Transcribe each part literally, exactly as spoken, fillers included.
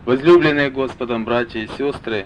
Возлюбленные Господом братья и сестры,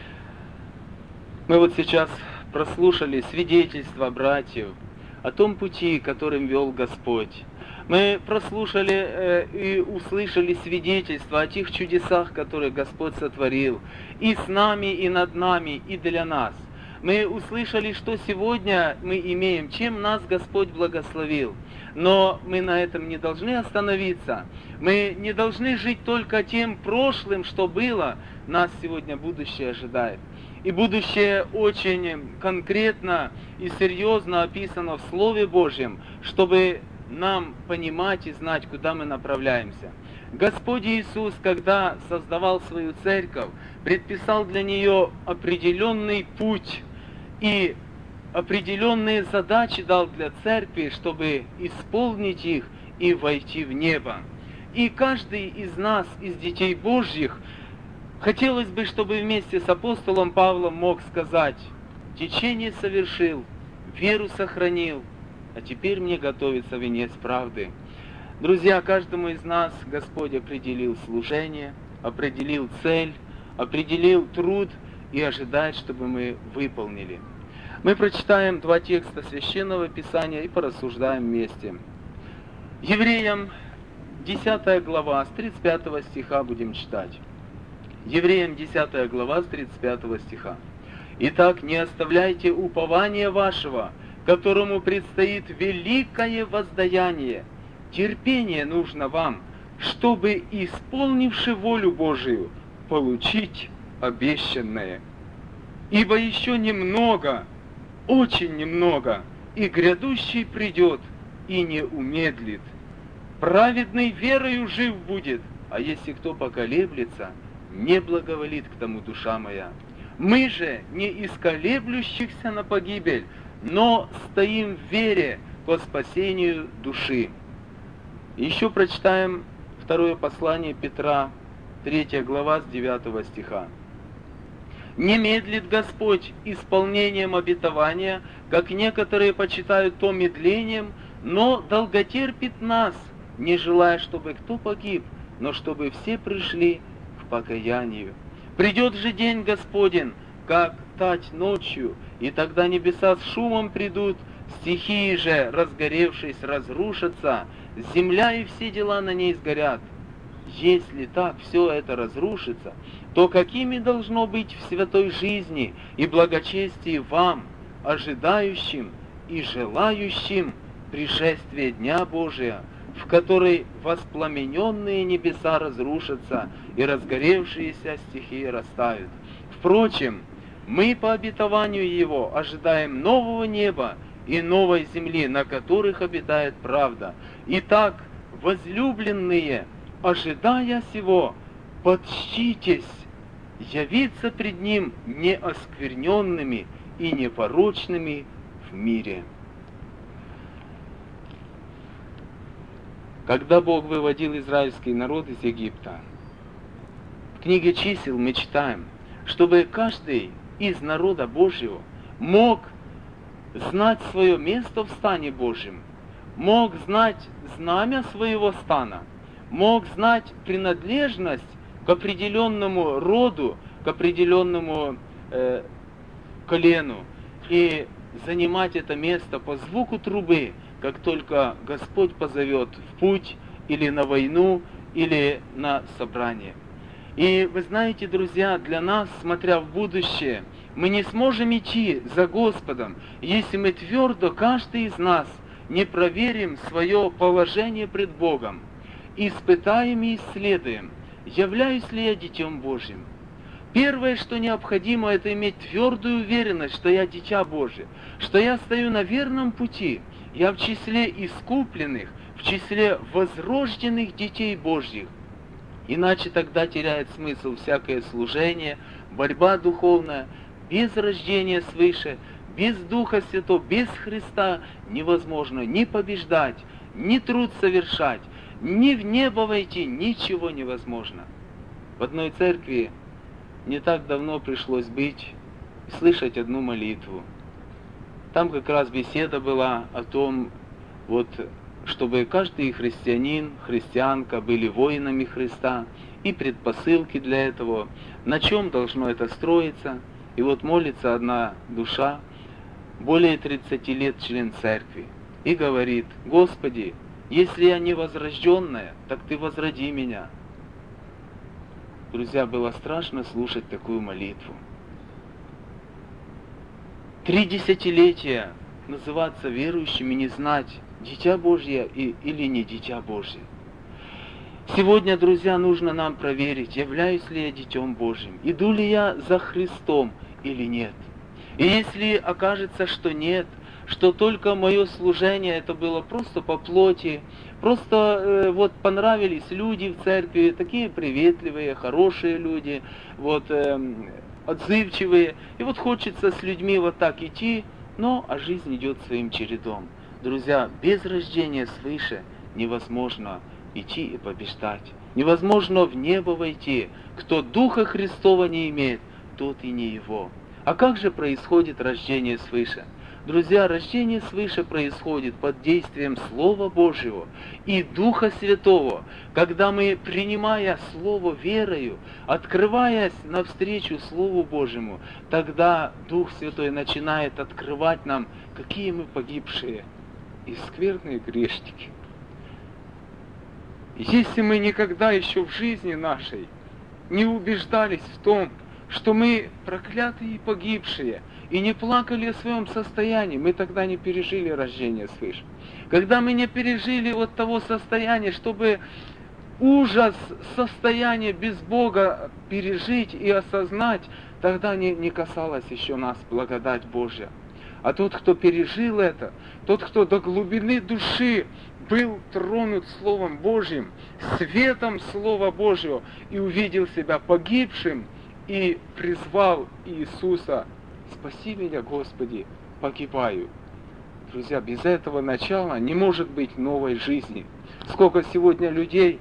мы вот сейчас прослушали свидетельства братьев о том пути, которым вел Господь. Мы прослушали э, и услышали свидетельства о тех чудесах, которые Господь сотворил и с нами, и над нами, и для нас. Мы услышали, что сегодня мы имеем, чем нас Господь благословил. Но мы на этом не должны остановиться. Мы не должны жить только тем прошлым, что было. Нас сегодня будущее ожидает. И будущее очень конкретно и серьезно описано в Слове Божьем, чтобы нам понимать и знать, куда мы направляемся. Господь Иисус, когда создавал свою церковь, предписал для нее определенный путь и определенные задачи дал для церкви, чтобы исполнить их и войти в небо. И каждый из нас, из детей Божьих, хотелось бы, чтобы вместе с апостолом Павлом мог сказать: «Течение совершил, веру сохранил, а теперь мне готовится венец правды». Друзья, каждому из нас Господь определил служение, определил цель, определил труд и ожидает, чтобы мы выполнили. Мы прочитаем два текста Священного Писания и порассуждаем вместе. Евреям десятая глава, с тридцать пятого стиха будем читать. Евреям десятая глава, с тридцать пятого стиха. «Итак, не оставляйте упования вашего, которому предстоит великое воздаяние. Терпение нужно вам, чтобы, исполнивши волю Божию, получить обещанное. Ибо еще немного, очень немного, и грядущий придет, и не умедлит. Праведный верою жив будет, а если кто поколеблется, не благоволит к тому душа моя. Мы же не из колеблющихся на погибель, но стоим в вере ко спасению души». Еще прочитаем второе послание Петра, третья глава, с девятого стиха. «Не медлит Господь исполнением обетования, как некоторые почитают то медлением, но долготерпит нас, не желая, чтобы кто погиб, но чтобы все пришли к покаянию. Придет же день Господень, как тать ночью, и тогда небеса с шумом придут, стихии же, разгоревшись, разрушатся, земля и все дела на ней сгорят. Если так все это разрушится, то какими должно быть в святой жизни и благочестии вам, ожидающим и желающим пришествия Дня Божия, в который воспламененные небеса разрушатся и разгоревшиеся стихии растают. Впрочем, мы по обетованию Его ожидаем нового неба и новой земли, на которых обитает правда. Итак, возлюбленные, ожидая сего, почтитесь, явиться пред Ним неоскверненными и непорочными в мире». Когда Бог выводил израильский народ из Египта, в книге чисел мы читаем, чтобы каждый из народа Божьего мог знать свое место в стане Божьем, мог знать знамя своего стана, мог знать принадлежность к определенному роду, к определенному э, колену, и занимать это место по звуку трубы, как только Господь позовет в путь, или на войну, или на собрание. И вы знаете, друзья, для нас, смотря в будущее, мы не сможем идти за Господом, если мы твердо, каждый из нас, не проверим свое положение пред Богом, испытаем и исследуем, являюсь ли я Детем Божьим. Первое, что необходимо, это иметь твердую уверенность, что я Дитя Божие, что я стою на верном пути, я в числе искупленных, в числе возрожденных детей Божьих. Иначе тогда теряет смысл всякое служение, борьба духовная. Без рождения свыше, без Духа Святого, без Христа невозможно ни побеждать, ни труд совершать, ни в небо войти, ничего невозможно. В одной церкви не так давно пришлось быть и слышать одну молитву. Там как раз беседа была о том, вот, чтобы каждый христианин, христианка были воинами Христа, и предпосылки для этого, на чем должно это строиться. И вот молится одна душа, более тридцати лет член церкви, и говорит: «Господи, если я не возрожденная, так Ты возроди меня». Друзья, было страшно слушать такую молитву. Три десятилетия называться верующим и не знать, дитя Божье и, или не дитя Божье. Сегодня, друзья, нужно нам проверить, являюсь ли я Детем Божьим, иду ли я за Христом или нет. И если окажется, что нет, что только мое служение это было просто по плоти, просто э, вот понравились люди в церкви, такие приветливые, хорошие люди, вот э, отзывчивые, и вот хочется с людьми вот так идти, но а жизнь идет своим чередом. Друзья, без рождения свыше невозможно идти и побеждать. Невозможно в небо войти. Кто Духа Христова не имеет, тот и не его. А как же происходит рождение свыше? Друзья, рождение свыше происходит под действием Слова Божьего и Духа Святого, когда мы, принимая Слово верою, открываясь навстречу Слову Божьему, тогда Дух Святой начинает открывать нам, какие мы погибшие и скверные грешники. Если мы никогда еще в жизни нашей не убеждались в том, что мы проклятые и погибшие, и не плакали о своем состоянии, мы тогда не пережили рождение свыше. Когда мы не пережили вот того состояния, чтобы ужас состояния без Бога пережить и осознать, тогда не, не касалась еще нас благодать Божья. А тот, кто пережил это, тот, кто до глубины души был тронут Словом Божьим, светом Слова Божьего, и увидел себя погибшим, и призвал Иисуса: «Спаси меня, Господи, погибаю». Друзья, без этого начала не может быть новой жизни. Сколько сегодня людей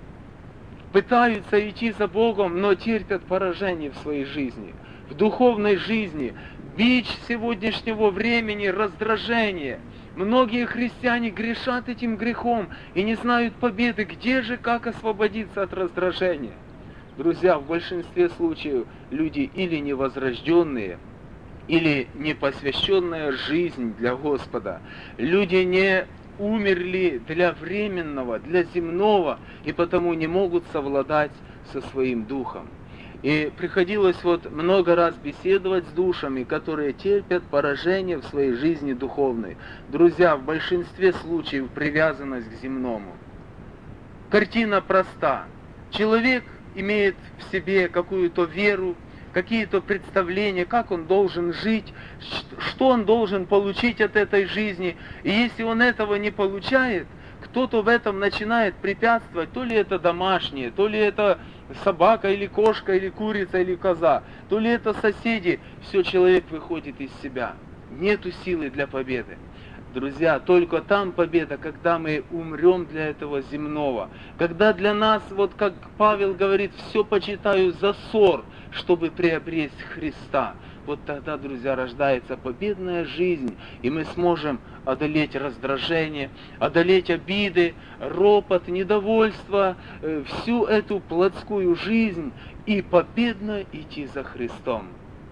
пытаются идти за Богом, но терпят поражение в своей жизни, в духовной жизни. Бич сегодняшнего времени — раздражение. Многие христиане грешат этим грехом и не знают победы. Где же, как освободиться от раздражения? Друзья, в большинстве случаев люди или невозрожденные, или непосвященная жизнь для Господа. Люди не умерли для временного, для земного, и потому не могут совладать со своим духом. И приходилось вот много раз беседовать с душами, которые терпят поражение в своей жизни духовной. Друзья, в большинстве случаев привязанность к земному. Картина проста. Человек имеет в себе какую-то веру, какие-то представления, как он должен жить, что он должен получить от этой жизни. И если он этого не получает, кто-то в этом начинает препятствовать, то ли это домашнее, то ли это собака или кошка, или курица, или коза, то ли это соседи, все, человек выходит из себя. Нету силы для победы. Друзья, только там победа, когда мы умрем для этого земного. Когда для нас, вот как Павел говорит, все почитаю за ссор, чтобы приобрести Христа. Вот тогда, друзья, рождается победная жизнь, и мы сможем одолеть раздражение, одолеть обиды, ропот, недовольство, всю эту плотскую жизнь и победно идти за Христом.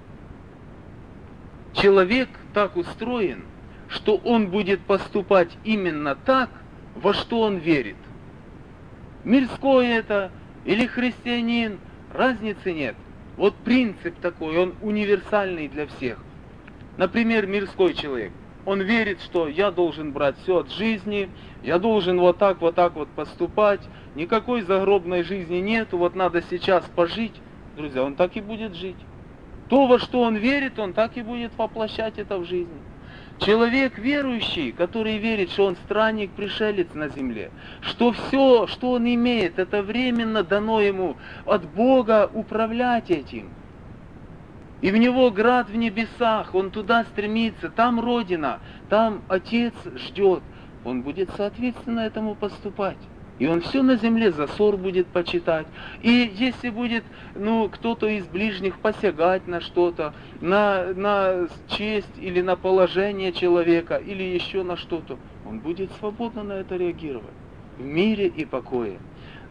Человек так устроен, что он будет поступать именно так, во что он верит. Мирское это или христианин, разницы нет. Вот принцип такой, он универсальный для всех. Например, мирской человек. Он верит, что я должен брать все от жизни, я должен вот так, вот так вот поступать, никакой загробной жизни нету, вот надо сейчас пожить. Друзья, он так и будет жить. То, во что он верит, он так и будет воплощать это в жизни. Человек верующий, который верит, что он странник, пришелец на земле, что все, что он имеет, это временно дано ему от Бога управлять этим. И в него град в небесах, он туда стремится, там Родина, там Отец ждет. Он будет соответственно этому поступать. И он все на земле за ссор будет почитать. И если будет, ну, кто-то из ближних посягать на что-то, на, на честь или на положение человека, или еще на что-то, он будет свободно на это реагировать. В мире и покое.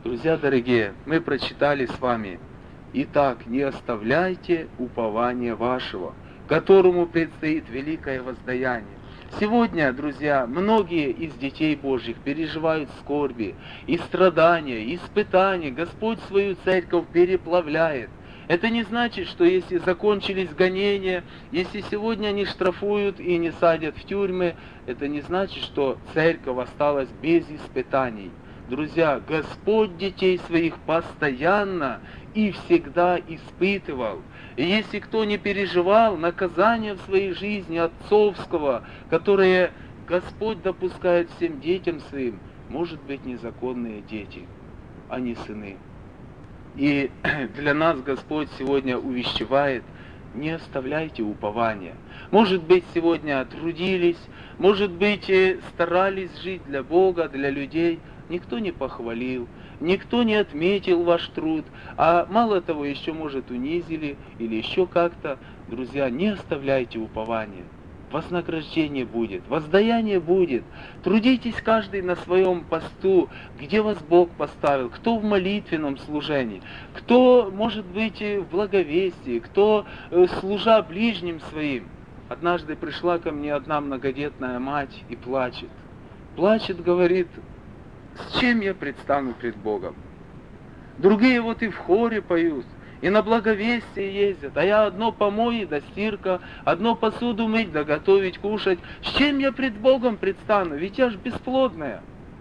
Друзья дорогие, мы прочитали с вами: «Итак, не оставляйте упования вашего, которому предстоит великое воздаяние». Сегодня, друзья, многие из детей Божьих переживают скорби и страдания, и испытания. Господь свою церковь переплавляет. Это не значит, что если закончились гонения, если сегодня они штрафуют и не садят в тюрьмы, это не значит, что церковь осталась без испытаний. Друзья, Господь детей своих постоянно и всегда испытывал. И если кто не переживал наказания в своей жизни отцовского, которое Господь допускает всем детям своим, может быть, незаконные дети, а не сыны. И для нас Господь сегодня увещевает: не оставляйте упования. Может быть, сегодня трудились, может быть, старались жить для Бога, для людей. Никто не похвалил, никто не отметил ваш труд, а мало того, еще, может, унизили или еще как-то. Друзья, не оставляйте упования. Вознаграждение будет, воздаяние будет. Трудитесь каждый на своем посту, где вас Бог поставил, кто в молитвенном служении, кто, может быть, в благовестии, кто, служа ближним своим. Однажды пришла ко мне одна многодетная мать и плачет. Плачет, говорит: с чем я предстану пред Богом? Другие вот и в хоре поют, и на благовестие ездят, а я одно помои да стирка, одно посуду мыть да готовить, кушать. С чем я пред Богом предстану? Ведь я ж бесплодная.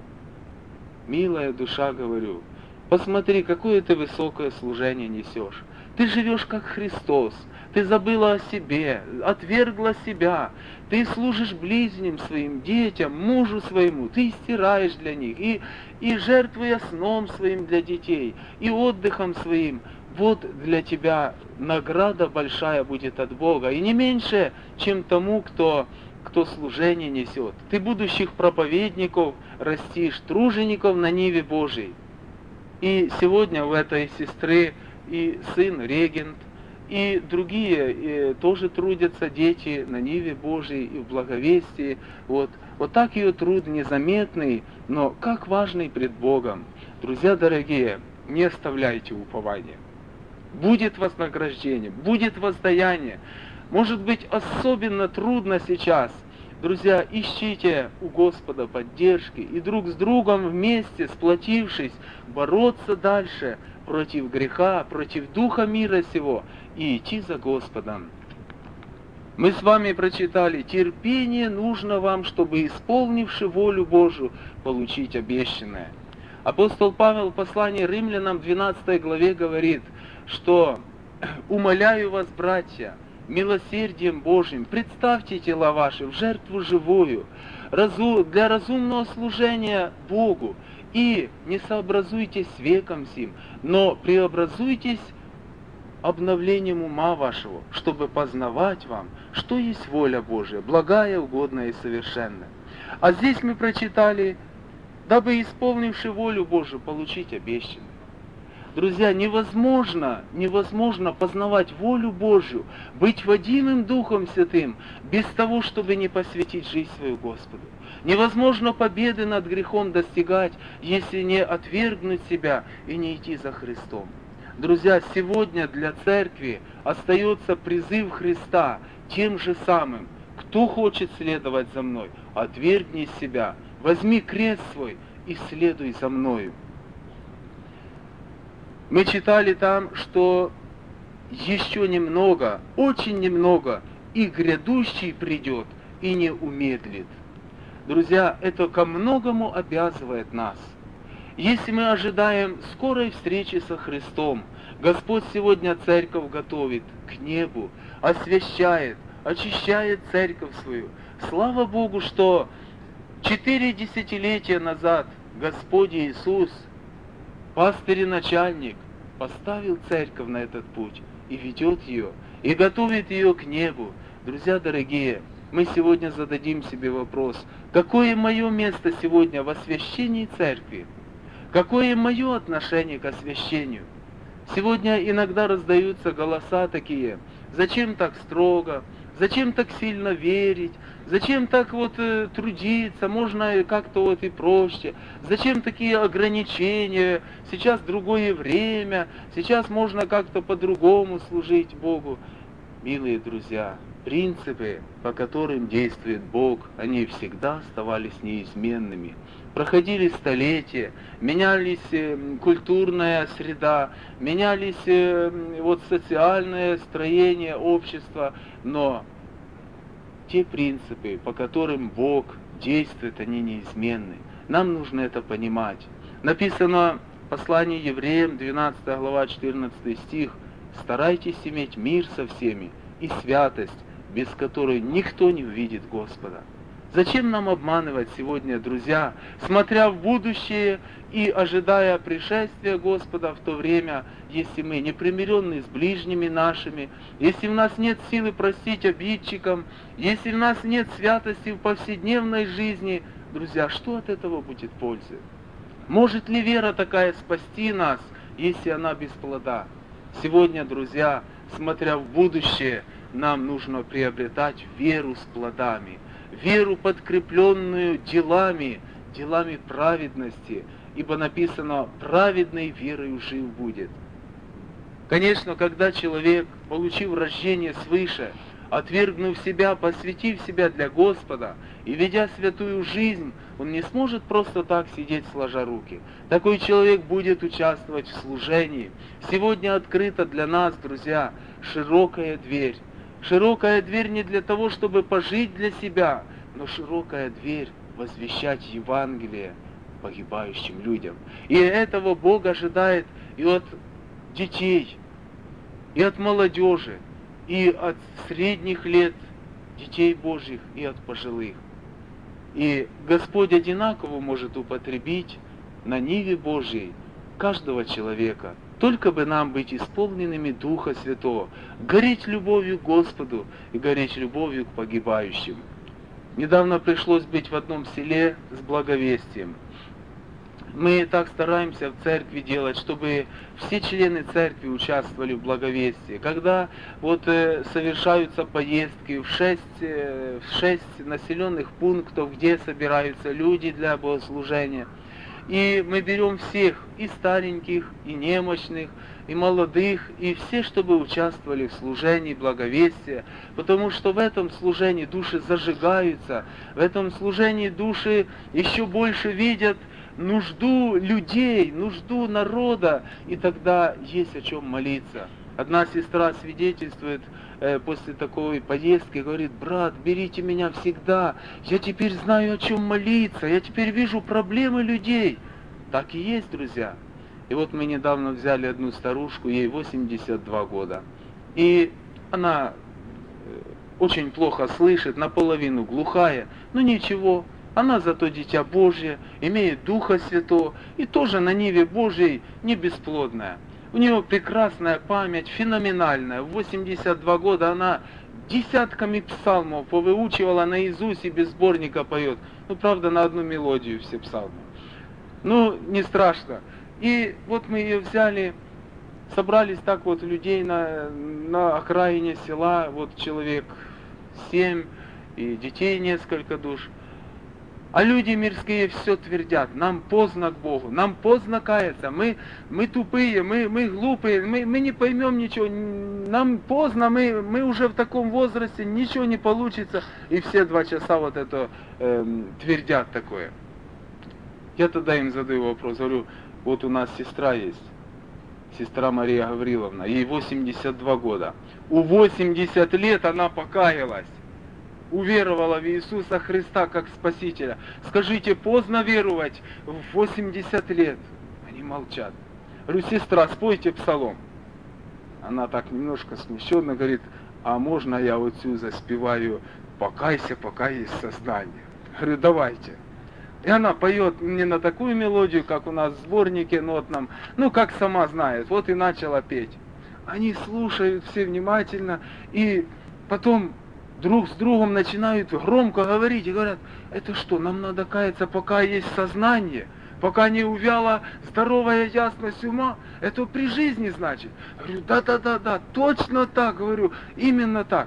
Милая душа, говорю, посмотри, какое ты высокое служение несешь. Ты живешь как Христос, ты забыла о себе, отвергла себя, ты служишь ближним своим, детям, мужу своему, ты стираешь для них, и, и жертвуя сном своим для детей, и отдыхом своим. Вот для тебя награда большая будет от Бога, и не меньше, чем тому, кто, кто служение несет. Ты будущих проповедников растишь, тружеников на ниве Божией. И сегодня у этой сестры и сын регент, и другие и тоже трудятся, дети на ниве Божией и в благовестии. Вот, вот так ее труд незаметный, но как важный пред Богом. Друзья дорогие, не оставляйте упования. Будет вознаграждение, будет воздаяние. Может быть, особенно трудно сейчас. Друзья, ищите у Господа поддержки и друг с другом вместе, сплотившись, бороться дальше против греха, против духа мира сего и идти за Господом. Мы с вами прочитали: терпение нужно вам, чтобы, исполнивши волю Божию, получить обещанное. Апостол Павел в послании Римлянам двенадцатой главе говорит, что «умоляю вас, братья, милосердием Божьим, представьте тела ваши в жертву живую, для разумного служения Богу, и не сообразуйтесь с веком сим, но преобразуйтесь обновлением ума вашего, чтобы познавать вам, что есть воля Божия, благая, угодная и совершенная». А здесь мы прочитали: дабы, исполнивши волю Божию, получить обещанное. Друзья, невозможно, невозможно познавать волю Божью, быть водимым Духом Святым, без того, чтобы не посвятить жизнь свою Господу. Невозможно победы над грехом достигать, если не отвергнуть себя и не идти за Христом. Друзья, сегодня для церкви остается призыв Христа тем же самым: кто хочет следовать за мной, отвергни себя, возьми крест свой и следуй за мною. Мы читали там, что еще немного, очень немного, и грядущий придет, и не умедлит. Друзья, это ко многому обязывает нас. Если мы ожидаем скорой встречи со Христом, Господь сегодня церковь готовит к небу, освящает, очищает церковь свою. Слава Богу, что четыре десятилетия назад Господь Иисус, пастырь и начальник, поставил церковь на этот путь и ведет ее, и готовит ее к небу. Друзья дорогие, мы сегодня зададим себе вопрос: какое мое место сегодня в освящении церкви? Какое мое отношение к освящению? Сегодня иногда раздаются голоса такие: зачем так строго? Зачем так сильно верить? Зачем так вот э, трудиться? Можно как-то вот и проще. Зачем такие ограничения? Сейчас другое время. Сейчас можно как-то по-другому служить Богу. Милые друзья, принципы, по которым действует Бог, они всегда оставались неизменными. Проходили столетия, менялись э, культурная среда, менялись э, вот социальное строение общества, но те принципы, по которым Бог действует, они неизменны. Нам нужно это понимать. Написано в послании евреям, двенадцатая глава, четырнадцатый стих: «Старайтесь иметь мир со всеми и святость, без которой никто не увидит Господа». Зачем нам обманывать сегодня, друзья, смотря в будущее и ожидая пришествия Господа в то время, если мы не примиренны с ближними нашими, если у нас нет силы простить обидчикам, если у нас нет святости в повседневной жизни, друзья, что от этого будет пользы? Может ли вера такая спасти нас, если она без плода? Сегодня, друзья, смотря в будущее, нам нужно приобретать веру с плодами, веру, подкрепленную делами, делами праведности, ибо написано: праведной верою жив будет. Конечно, когда человек, получив рождение свыше, отвергнув себя, посвятив себя для Господа и ведя святую жизнь, он не сможет просто так сидеть сложа руки. Такой человек будет участвовать в служении. Сегодня открыта для нас, друзья, широкая дверь. Широкая дверь не для того, чтобы пожить для себя, но широкая дверь возвещать Евангелие погибающим людям. И этого Бог ожидает и от детей, и от молодежи, и от средних лет детей Божьих, и от пожилых. И Господь одинаково может употребить на ниве Божьей каждого человека. Только бы нам быть исполненными Духа Святого, гореть любовью к Господу и гореть любовью к погибающим. Недавно пришлось быть в одном селе с благовестием. Мы так стараемся в церкви делать, чтобы все члены церкви участвовали в благовестии. Когда вот э, совершаются поездки в шесть, э, в шесть населенных пунктов, где собираются люди для богослужения, и мы берем всех, и стареньких, и немощных, и молодых, и все, чтобы участвовали в служении благовестия, потому что в этом служении души зажигаются, в этом служении души еще больше видят нужду людей, нужду народа, и тогда есть о чем молиться. Одна сестра свидетельствует э, после такой поездки, говорит: брат, берите меня всегда, я теперь знаю, о чем молиться, я теперь вижу проблемы людей. Так и есть, друзья. И вот мы недавно взяли одну старушку, ей восемьдесят два года, и она очень плохо слышит, наполовину глухая, но ничего, она зато дитя Божье, имеет Духа Святого, и тоже на ниве Божьей не бесплодная. У нее прекрасная память, феноменальная. В восемьдесят два года она десятками псалмов повыучивала наизусть и без сборника поет. Ну, правда, на одну мелодию все псалмы. Ну, не страшно. И вот мы ее взяли, собрались так вот людей на, на окраине села, вот человек семь, и детей несколько душ. А люди мирские все твердят: нам поздно к Богу, нам поздно каяться, мы, мы тупые, мы, мы глупые, мы, мы не поймем ничего, нам поздно, мы, мы уже в таком возрасте, ничего не получится. И все два часа вот это э, твердят такое. Я тогда им задаю вопрос, говорю: вот у нас сестра есть, сестра Мария Гавриловна, ей восемьдесят два года. У восьмидесяти лет она покаялась, уверовала в Иисуса Христа как Спасителя. Скажите, поздно веровать в восемьдесят лет? Они молчат. Говорю: сестра, спойте псалом. Она так немножко смущенно говорит: а можно я вот сюда заспеваю: покайся, пока есть сознание? Говорю: давайте. И она поет не на такую мелодию, как у нас в сборнике нотном, ну, как сама знает. Вот и начала петь. Они слушают все внимательно, и потом друг с другом начинают громко говорить и говорят: это что, нам надо каяться, пока есть сознание, пока не увяла здоровая ясность ума? Это при жизни, значит? Говорю: да-да-да-да, точно так, говорю, именно так.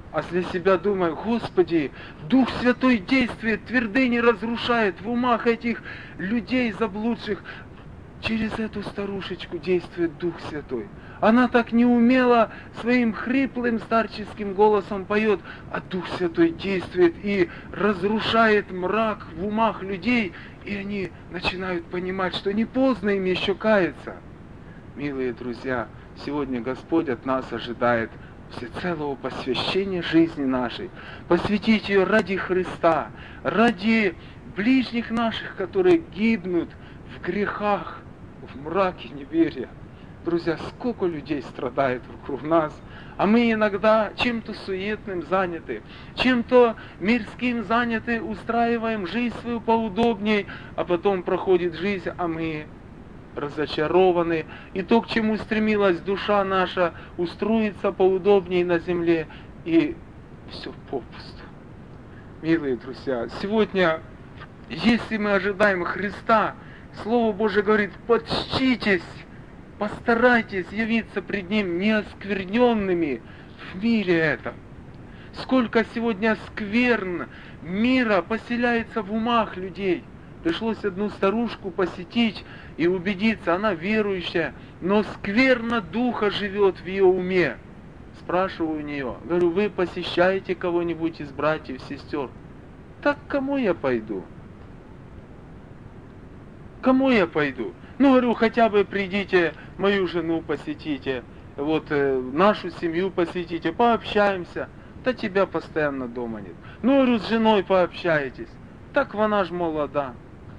а для себя думаю: Господи, Дух Святой действует, твердыни разрушает в умах этих людей заблудших. Через эту старушечку действует Дух Святой. Она так неумело своим хриплым старческим голосом поет, а Дух Святой действует и разрушает мрак в умах людей, и они начинают понимать, что не поздно им еще каяться. Милые друзья, сегодня Господь от нас ожидает всецелого посвящения жизни нашей. Посвятить ее ради Христа, ради ближних наших, которые гибнут в грехах, в мраке неверия. Друзья, сколько людей страдает вокруг нас, а мы иногда чем-то суетным заняты, чем-то мирским заняты, устраиваем жизнь свою поудобней, а потом проходит жизнь, а мы разочарованы. И то, к чему стремилась душа наша, устроиться поудобнее на земле, и все попусту. Милые друзья, сегодня, если мы ожидаем Христа, Слово Божие говорит: почтитесь, постарайтесь явиться пред Ним неоскверненными в мире этом. Сколько сегодня скверн мира поселяется в умах людей. Пришлось одну старушку посетить и убедиться, она верующая, но скверно духа живет в ее уме. Спрашиваю у нее, говорю: вы посещаете кого-нибудь из братьев, сестер? Так кому я пойду? Кому я пойду? Ну, говорю, хотя бы придите, мою жену посетите, вот э, нашу семью посетите, пообщаемся. Да тебя постоянно дома нет. Ну, говорю, с женой пообщаетесь. Так вона ж молода.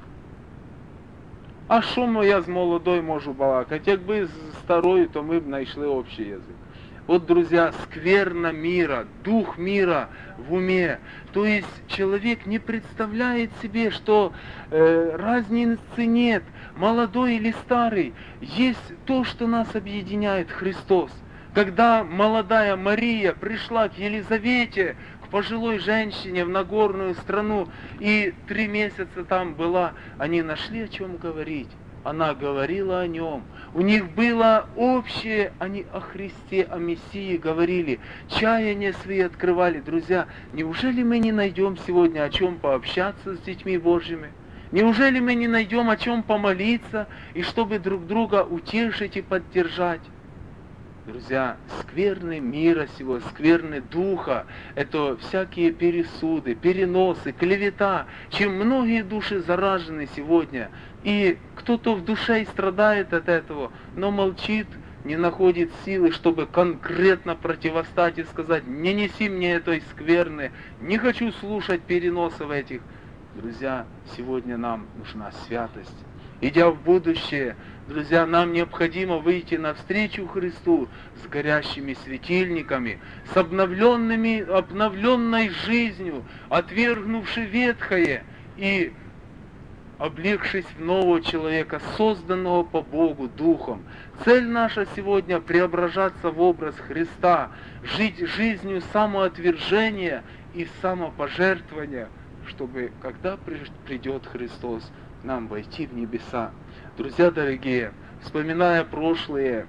А що я з молодой можу балакать? Якби з старою, то ми б знайшли общий язык. Вот, друзья, скверно мира, дух мира в уме. То есть человек не представляет себе, что э, разницы нет, молодой или старый. Есть то, что нас объединяет, Христос. Когда молодая Мария пришла к Елизавете, к пожилой женщине в Нагорную страну, и три месяца там была, они нашли о чем говорить. Она говорила о Нем. У них было общее, они о Христе, о Мессии говорили. Чаяния свои открывали. Друзья, неужели мы не найдем сегодня о чем пообщаться с детьми Божьими? Неужели мы не найдем о чем помолиться, и чтобы друг друга утешить и поддержать? Друзья, скверны мира сего, скверны духа, это всякие пересуды, переносы, клевета, чем многие души заражены сегодня. И кто-то в душе и страдает от этого, но молчит, не находит силы, чтобы конкретно противостать и сказать: не неси мне этой скверны, не хочу слушать переносов этих. Друзья, сегодня нам нужна святость. Идя в будущее, друзья, нам необходимо выйти навстречу Христу с горящими светильниками, с обновленными, обновленной жизнью, отвергнувши ветхое и облегшись в нового человека, созданного по Богу Духом. Цель наша сегодня — преображаться в образ Христа, жить жизнью самоотвержения и самопожертвования, чтобы, когда придет Христос, нам войти в небеса. Друзья дорогие, вспоминая прошлые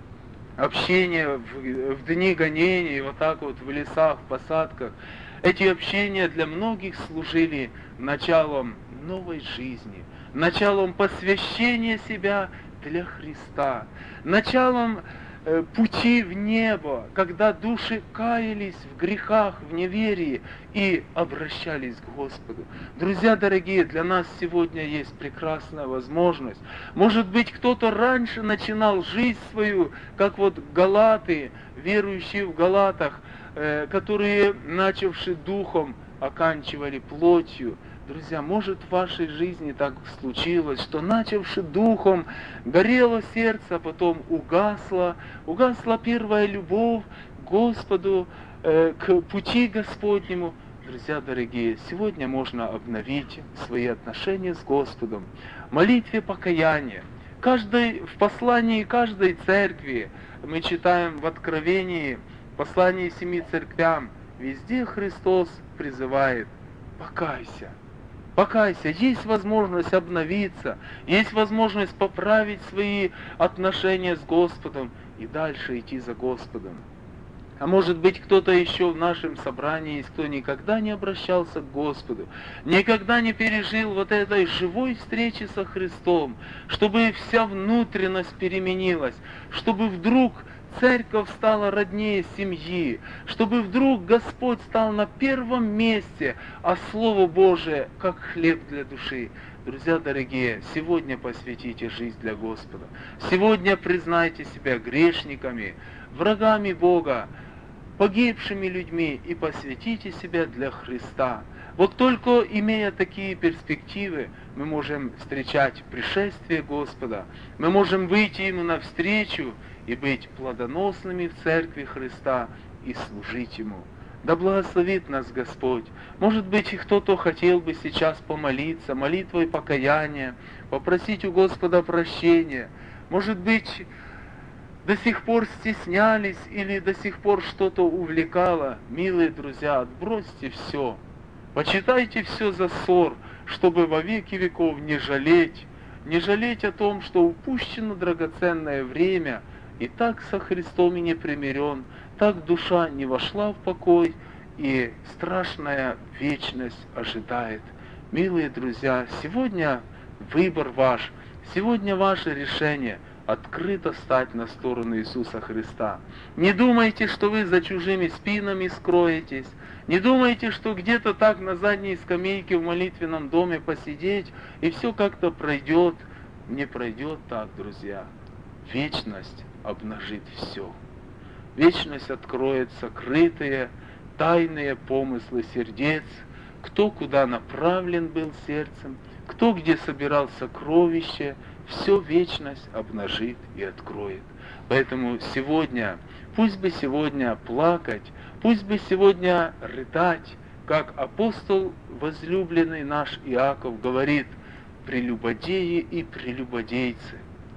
общения в, в дни гонений, вот так вот в лесах, в посадках, эти общения для многих служили началом новой жизни, началом посвящения себя для Христа, началом э, пути в небо, когда души каялись в грехах, в неверии и обращались к Господу. Друзья дорогие, для нас сегодня есть прекрасная возможность. Может быть, кто-то раньше начинал жизнь свою, как вот галаты, верующие в Галатах, э, которые, начавши духом, оканчивали плотью. Друзья, может, в вашей жизни так случилось, что, начавши духом, горело сердце, а потом угасло, угасла первая любовь к Господу, э, к пути Господнему. Друзья дорогие, сегодня можно обновить свои отношения с Господом в молитве покаяния. Каждой, в послании каждой церкви мы читаем в Откровении, в послании семи церквям, везде Христос призывает: покайся. Покайся, есть возможность обновиться, есть возможность поправить свои отношения с Господом и дальше идти за Господом. А может быть, кто-то еще в нашем собрании есть, кто никогда не обращался к Господу, никогда не пережил вот этой живой встречи со Христом, чтобы вся внутренность переменилась, чтобы вдруг церковь стала роднее семьи, чтобы вдруг Господь стал на первом месте, а Слово Божие как хлеб для души. Друзья дорогие, сегодня посвятите жизнь для Господа. Сегодня признайте себя грешниками, врагами Бога, погибшими людьми, и посвятите себя для Христа. Вот только имея такие перспективы, мы можем встречать пришествие Господа, мы можем выйти Ему навстречу и быть плодоносными в Церкви Христа и служить Ему. Да благословит нас Господь. Может быть, и кто-то хотел бы сейчас помолиться, молитвой покаяния, попросить у Господа прощения. Может быть, до сих пор стеснялись или до сих пор что-то увлекало. Милые друзья, отбросьте все. Почитайте все за ссор, чтобы во веки веков не жалеть. Не жалеть о том, что упущено драгоценное время, и так со Христом и не примирен, так душа не вошла в покой, и страшная вечность ожидает. Милые друзья, сегодня выбор ваш, сегодня ваше решение – открыто стать на сторону Иисуса Христа. Не думайте, что вы за чужими спинами скроетесь. Не думайте, что где-то так на задней скамейке в молитвенном доме посидеть, и все как-то пройдет. Не пройдет так, друзья. Вечность обнажит все. Вечность откроет сокрытые, тайные помыслы сердец, кто куда направлен был сердцем, кто где собирал сокровища, все вечность обнажит и откроет. Поэтому сегодня, пусть бы сегодня плакать, пусть бы сегодня рыдать, как апостол возлюбленный наш Иаков говорит: прелюбодеи и прелюбодейцы.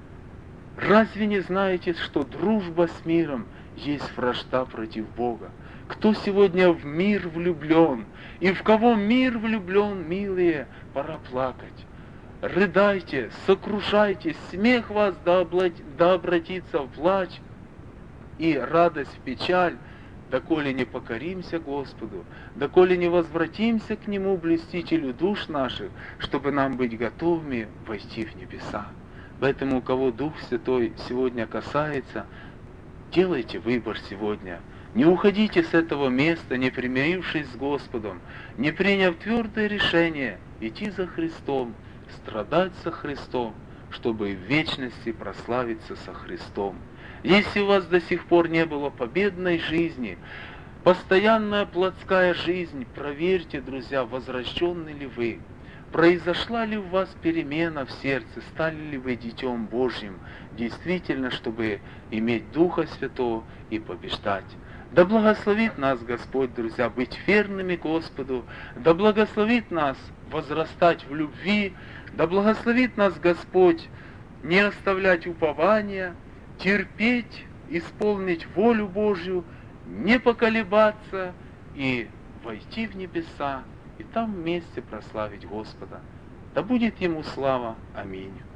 Разве не знаете, что дружба с миром есть вражда против Бога? Кто сегодня в мир влюблен, и в кого мир влюблен, милые, пора плакать. Рыдайте, сокрушайтесь, смех вас да, облад... да обратится в плач, и радость в печаль, доколе не покоримся Господу, доколе не возвратимся к Нему, блюстителю душ наших, чтобы нам быть готовыми войти в небеса. Поэтому, у кого Дух Святой сегодня касается, делайте выбор сегодня. Не уходите с этого места, не примирившись с Господом, не приняв твердое решение идти за Христом, страдать со Христом, чтобы в вечности прославиться со Христом. Если у вас до сих пор не было победной жизни, постоянная плотская жизнь, проверьте, друзья, возвращенны ли вы. Произошла ли у вас перемена в сердце, стали ли вы Детем Божьим, действительно, чтобы иметь Духа Святого и побеждать. Да благословит нас Господь, друзья, быть верными Господу, да благословит нас возрастать в любви, да благословит нас Господь не оставлять упования, терпеть, исполнить волю Божью, не поколебаться и войти в небеса, и там вместе прославить Господа. Да будет Ему слава. Аминь.